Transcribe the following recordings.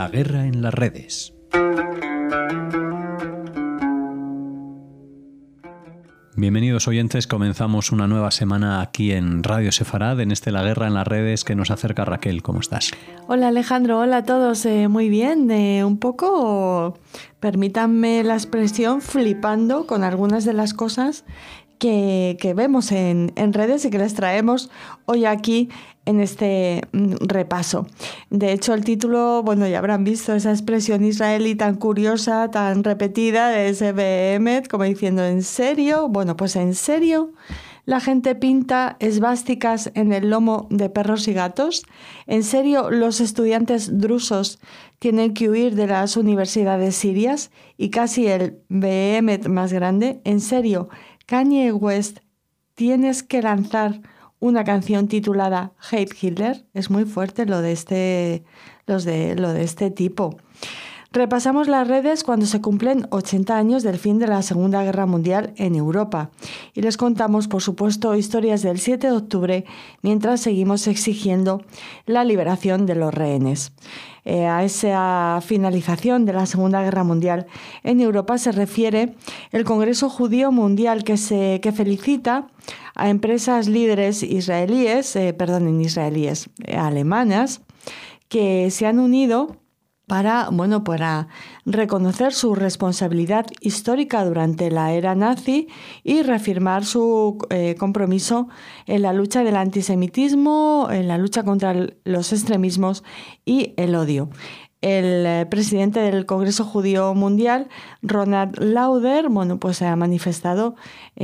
La guerra en las redes. Bienvenidos oyentes, comenzamos una nueva semana aquí en Radio Sefarad, en La Guerra en las Redes que nos acerca Raquel. ¿Cómo estás? Hola Alejandro, hola a todos, muy bien, un poco, permítanme la expresión, flipando con algunas de las cosas que vemos en redes y que les traemos hoy aquí en este repaso. De hecho, el título, bueno, ya habrán visto esa expresión israelí tan curiosa, tan repetida, de ese Behemet, como diciendo, ¿en serio? Bueno, pues en serio, la gente pinta esvásticas en el lomo de perros y gatos. ¿En serio, los estudiantes drusos tienen que huir de las universidades sirias? Y casi el Behemet más grande, ¿en serio, Kanye West, tienes que lanzar una canción titulada Hate Hitler? Es muy fuerte lo de este tipo. Repasamos las redes cuando se cumplen 80 años del fin de la Segunda Guerra Mundial en Europa. Y les contamos, por supuesto, historias del 7 de octubre mientras seguimos exigiendo la liberación de los rehenes. A esa finalización de la Segunda Guerra Mundial en Europa se refiere el Congreso Judío Mundial que felicita a empresas líderes alemanas que se han unido para reconocer su responsabilidad histórica durante la era nazi y reafirmar su compromiso en la lucha del antisemitismo, en la lucha contra los extremismos y el odio. El presidente del Congreso Judío Mundial, Ronald Lauder, ha manifestado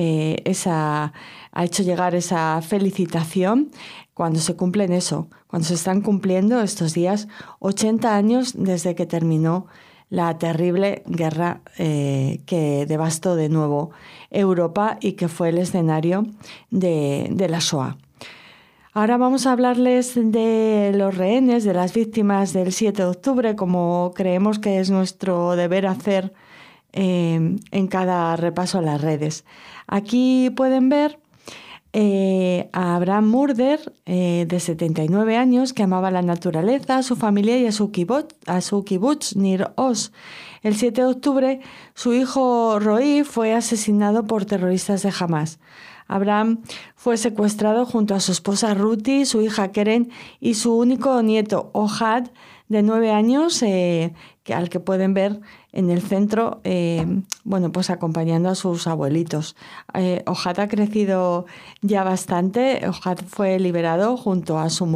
ha hecho llegar esa felicitación cuando se están cumpliendo estos días 80 años desde que terminó la terrible guerra que devastó de nuevo Europa y que fue el escenario de la Shoah. Ahora vamos a hablarles de los rehenes, de las víctimas del 7 de octubre, como creemos que es nuestro deber hacer en cada repaso a las redes. Aquí pueden ver a Abraham Murder, de 79 años, que amaba la naturaleza, a su familia y a su kibutz Nir Oz. El 7 de octubre, su hijo Roí fue asesinado por terroristas de Hamas. Abraham fue secuestrado junto a su esposa Ruti, su hija Keren y su único nieto Ohad, de 9 años, al que pueden ver en el centro, acompañando a sus abuelitos. Ohad ha crecido ya bastante. Ohad fue liberado junto a su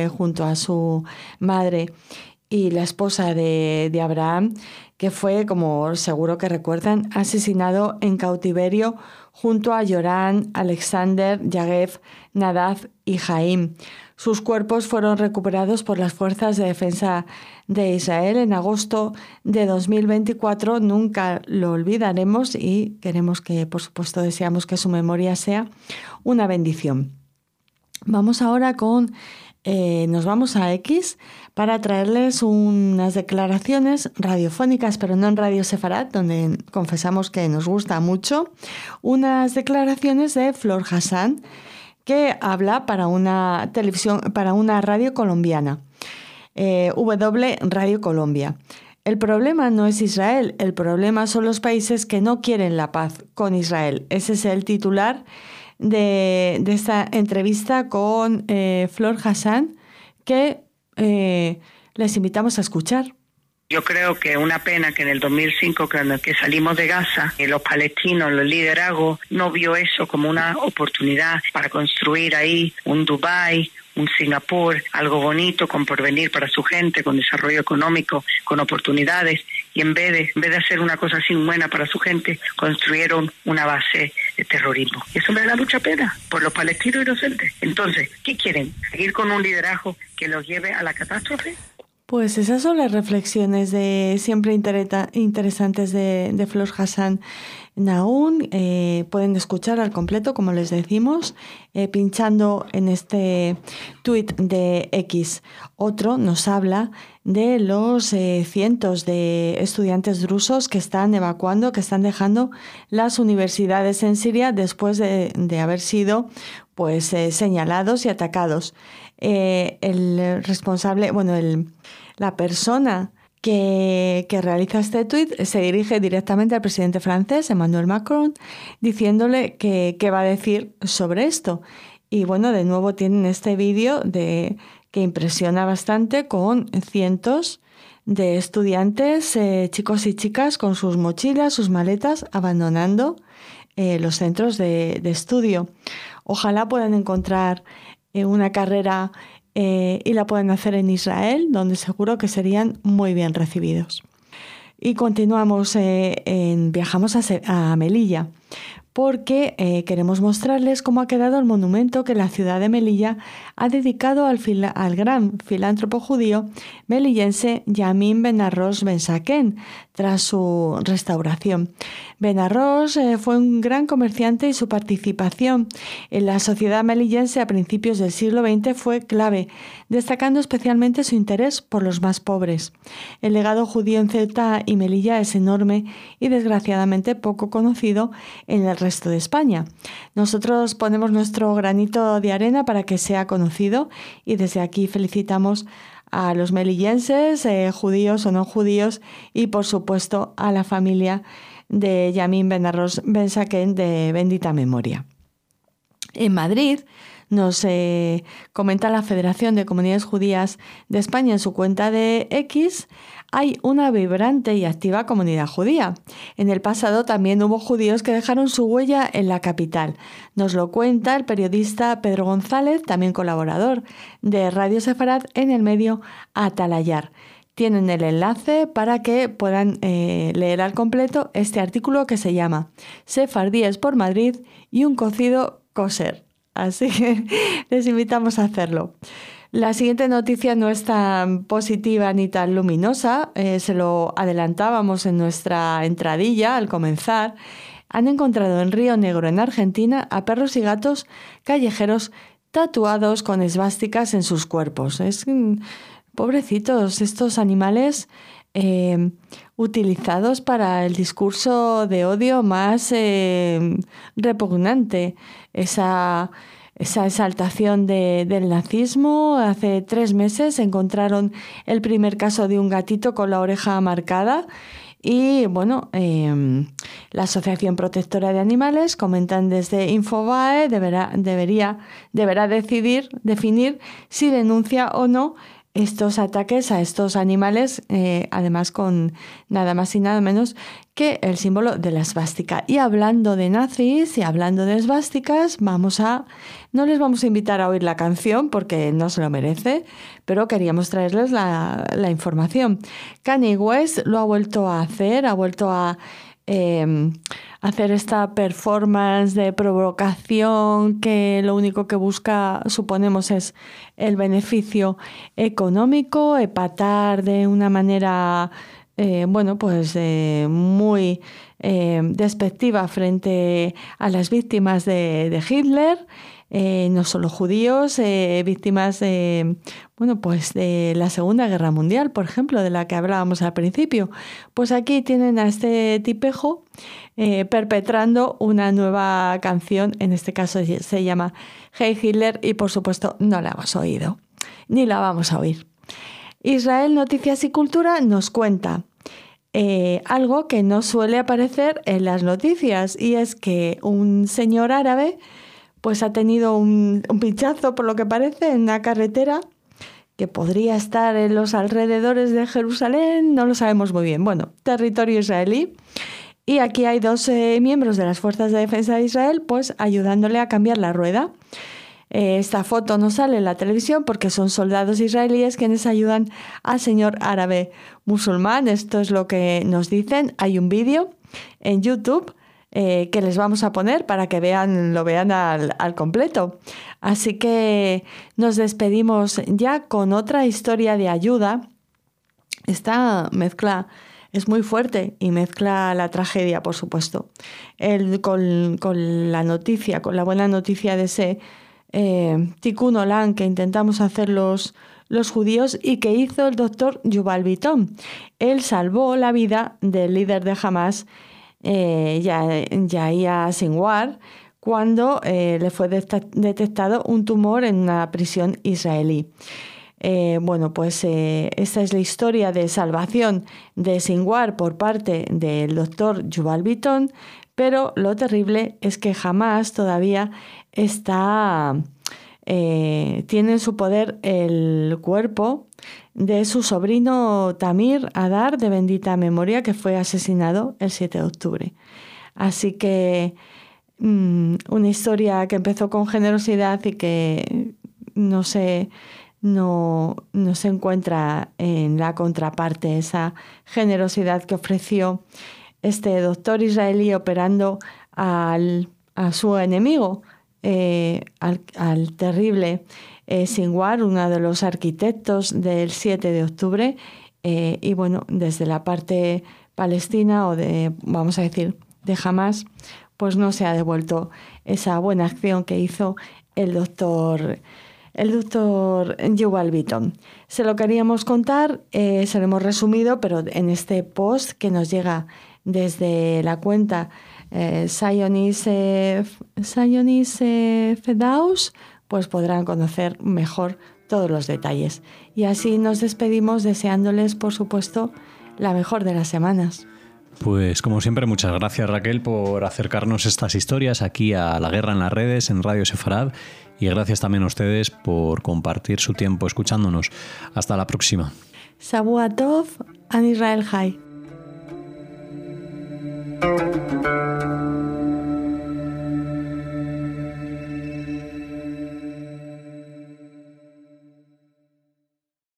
madre y la esposa de Abraham, que fue, como seguro que recuerdan, asesinado en cautiverio junto a Yoram, Alexander, Yagev, Nadav y Jaim. Sus cuerpos fueron recuperados por las Fuerzas de Defensa de Israel en agosto de 2024. Nunca lo olvidaremos y queremos que, por supuesto, deseamos que su memoria sea una bendición. Vamos ahora nos vamos a X para traerles unas declaraciones radiofónicas, pero no en Radio Sefarad, donde confesamos que nos gusta mucho, unas declaraciones de Flor Hassan, que habla para una radio colombiana, W Radio Colombia. El problema no es Israel, el problema son los países que no quieren la paz con Israel. Ese es el titular de esta entrevista con Flor Hassan, que les invitamos a escuchar. Yo creo que una pena que en el 2005, que salimos de Gaza, los palestinos, los liderazgos, no vio eso como una oportunidad para construir ahí un Dubái, un Singapur, algo bonito, con porvenir para su gente, con desarrollo económico, con oportunidades. Y en vez de hacer una cosa así buena para su gente, construyeron una base de terrorismo. Y eso me da mucha pena por los palestinos inocentes. Entonces, ¿qué quieren? ¿Seguir con un liderazgo que los lleve a la catástrofe? Pues esas son las reflexiones siempre interesantes de Flor Hassan Naun. Pueden escuchar al completo, como les decimos, pinchando en este tuit de X. Otro nos habla de los cientos de estudiantes drusos que están evacuando, que están dejando las universidades en Siria después de haber sido señalados y atacados. El responsable, la persona que realiza este tuit se dirige directamente al presidente francés, Emmanuel Macron, diciéndole qué va a decir sobre esto. Y bueno, de nuevo tienen este vídeo que impresiona bastante con cientos de estudiantes, chicos y chicas, con sus mochilas, sus maletas, abandonando los centros de estudio. Ojalá puedan encontrar una carrera y la puedan hacer en Israel, donde seguro que serían muy bien recibidos. Y continuamos, viajamos a Melilla, porque queremos mostrarles cómo ha quedado el monumento que la ciudad de Melilla ha dedicado al gran filántropo judío melillense Yamin Ben-Arrosh Ben-Saken tras su restauración. Ben-Arrosh fue un gran comerciante y su participación en la sociedad melillense a principios del siglo XX fue clave, destacando especialmente su interés por los más pobres. El legado judío en Ceuta y Melilla es enorme y desgraciadamente poco conocido en el resto de España. Nosotros ponemos nuestro granito de arena para que sea conocido y desde aquí felicitamos a los melillenses, judíos o no judíos, y por supuesto a la familia de Yamin Ben-Arrosh Ben-Saken de bendita memoria. En Madrid nos comenta la Federación de Comunidades Judías de España en su cuenta de X, hay una vibrante y activa comunidad judía. En el pasado también hubo judíos que dejaron su huella en la capital. Nos lo cuenta el periodista Pedro González, también colaborador de Radio Sefarad en el medio Atalayar. Tienen el enlace para que puedan leer al completo este artículo que se llama Sefardíes por Madrid y un cocido kosher. Así que les invitamos a hacerlo. La siguiente noticia no es tan positiva ni tan luminosa, se lo adelantábamos en nuestra entradilla al comenzar. Han encontrado en Río Negro, en Argentina, a perros y gatos callejeros tatuados con esvásticas en sus cuerpos. Pobrecitos estos animales utilizados para el discurso de odio más repugnante. Esa exaltación del nazismo. Hace 3 meses encontraron el primer caso de un gatito con la oreja marcada y bueno, la Asociación Protectora de Animales comentan desde Infobae deberá definir si denuncia o no estos ataques a estos animales, además con nada más y nada menos que el símbolo de la esvástica. Y hablando de nazis y hablando de esvásticas, no les vamos a invitar a oír la canción porque no se lo merece, pero queríamos traerles la información. Kanye West lo ha vuelto a hacer, hacer esta performance de provocación que lo único que busca, suponemos, es el beneficio económico, epatar de una manera muy despectiva frente a las víctimas de Hitler, no solo judíos, víctimas de la Segunda Guerra Mundial, por ejemplo, de la que hablábamos al principio. Pues aquí tienen a este tipejo perpetrando una nueva canción, en este caso se llama Hey Hitler, y por supuesto no la hemos oído, ni la vamos a oír. Israel Noticias y Cultura nos cuenta algo que no suele aparecer en las noticias, y es que un señor árabe pues ha tenido un pinchazo, por lo que parece, en una carretera que podría estar en los alrededores de Jerusalén, no lo sabemos muy bien. Bueno, territorio israelí. Y aquí hay 2 miembros de las Fuerzas de Defensa de Israel pues ayudándole a cambiar la rueda. Esta foto no sale en la televisión porque son soldados israelíes quienes ayudan al señor árabe musulmán. Esto es lo que nos dicen. Hay un vídeo en YouTube que les vamos a poner para que lo vean al completo. Así que nos despedimos ya con otra historia de ayuda. Esta mezcla es muy fuerte y mezcla la tragedia, por supuesto, con la noticia, con la buena noticia de ese Tikkun Olam que intentamos hacer los judíos y que hizo el doctor Yuval Biton. Él salvó la vida del líder de Hamas, Yahya Sinwar, cuando le fue detectado un tumor en una prisión israelí. Esta es la historia de salvación de Sinwar por parte del doctor Yuval Vitton, pero lo terrible es que Hamas todavía tiene en su poder el cuerpo de su sobrino Tamir Adar, de bendita memoria, que fue asesinado el 7 de octubre. Así que una historia que empezó con generosidad y que no se encuentra en la contraparte, esa generosidad que ofreció este doctor israelí operando a su enemigo, al terrible Sinwar, uno de los arquitectos del 7 de octubre, y bueno, desde la parte palestina o de Hamas, pues no se ha devuelto esa buena acción que hizo el doctor Yuval Vitton. Se lo queríamos contar, se lo hemos resumido, pero en este post que nos llega desde la cuenta Zionist Fedaus, pues podrán conocer mejor todos los detalles. Y así nos despedimos deseándoles, por supuesto, la mejor de las semanas. Pues como siempre, muchas gracias, Raquel, por acercarnos estas historias aquí a La Guerra en las Redes en Radio Sefarad, y gracias también a ustedes por compartir su tiempo escuchándonos. Hasta la próxima. Shavuot Tov, An Israel Chai.